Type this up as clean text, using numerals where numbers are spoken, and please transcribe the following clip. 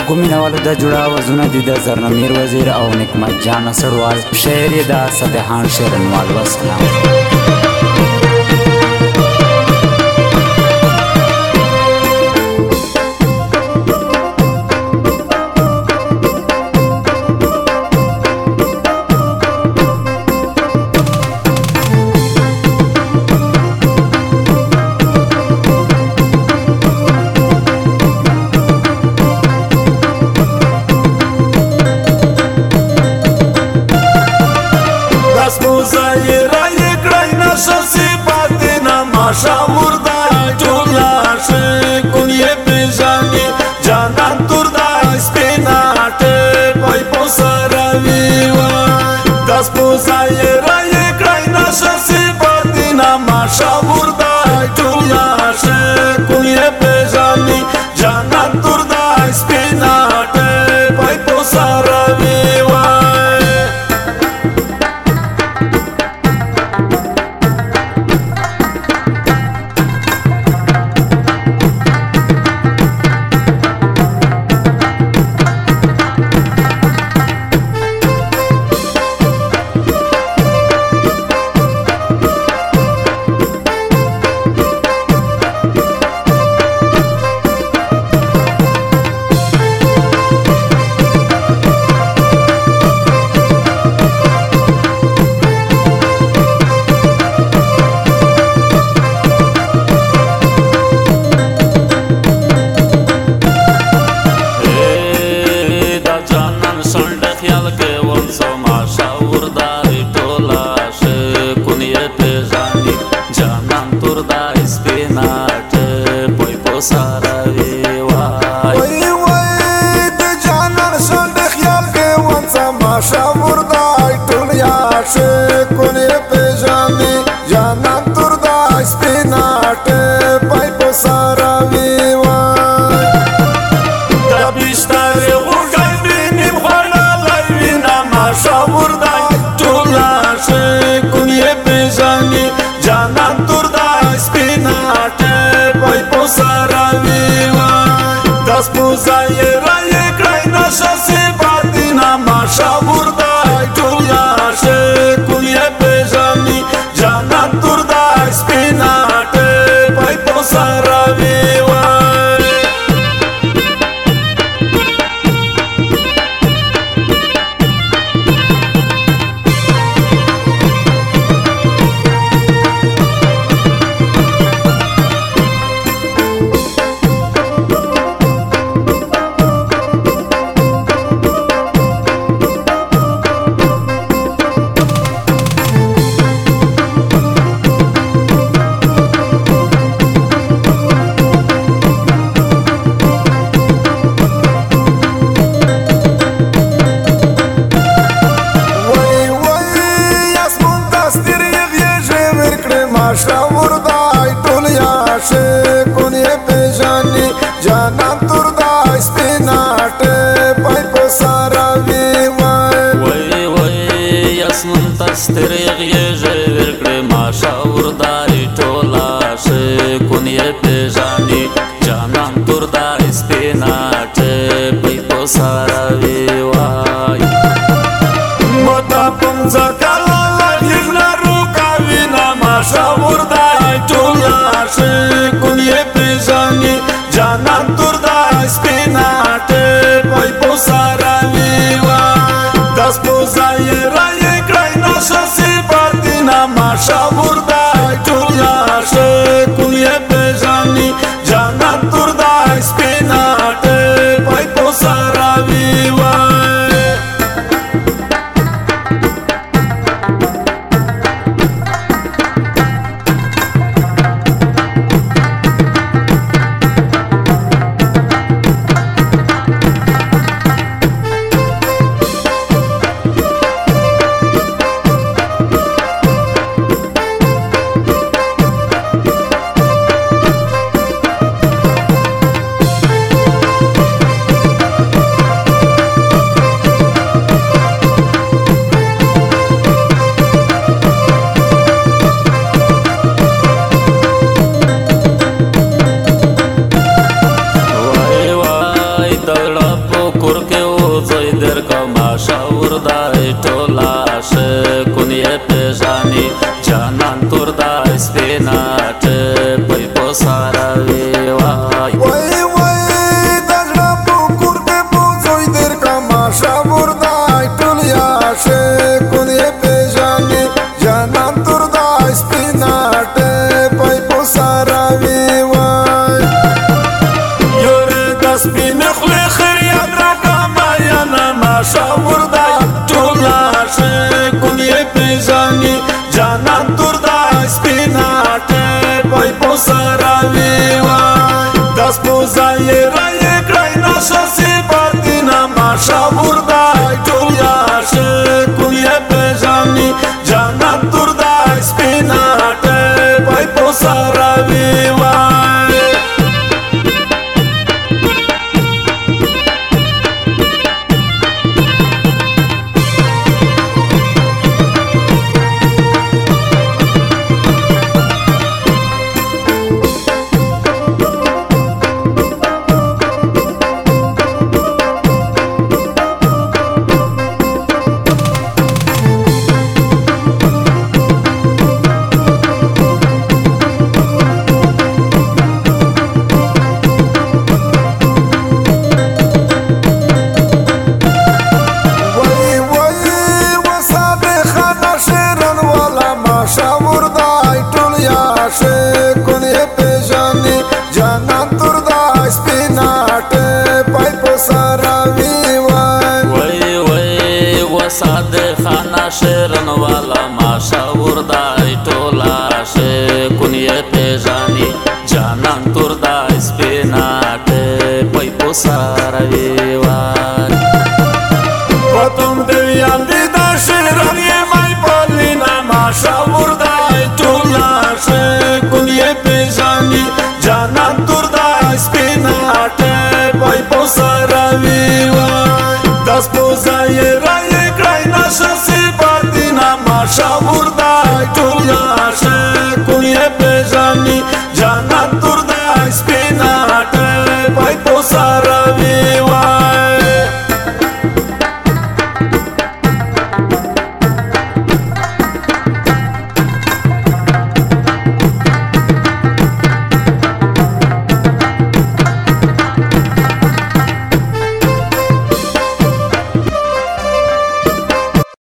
وګو مینوالو د جوړه وزونه دي د زرنمیر وزیر او نکمت جان سړوال شعر یې د سدحان شیرنوال وسلام دای ټول عاشقون یې پیژني جانان تور دای سپیناټې پی په ساروي وای وای وای د زړه په کور کې په زوی در کما شاور دای ټول عاشقون یې پیژني جانان تور دای سپیناټې پی په ساروي وای یور د سپین خله خیر یاد را کما یا ما شاور دای ټول عاشقون یې پیژني جانان تور دای سپیناټې پی په ساروي وای داس په ځای راي کړای نشه سي پاتینا ما شاور دای ټول عاشقون یې پیژني جانان تور دای سپیناټې پی په ساروي وای عاشقون یې پیژني جانان تور دای سپیناټې پی په ساروي وای وای وای وساد خانه شیرن والا ما شاور دای ټول عاشقون یې پیژني جانان تور دای سپیناټې پی په ساروي وای پتم دی یاندې د شیرن یې مای پلینا ما شاور دای ټول عاشقون یې پیژني جانان تور دای سپیناټې پی په ساروي وای داس په ځای راي کړای نشه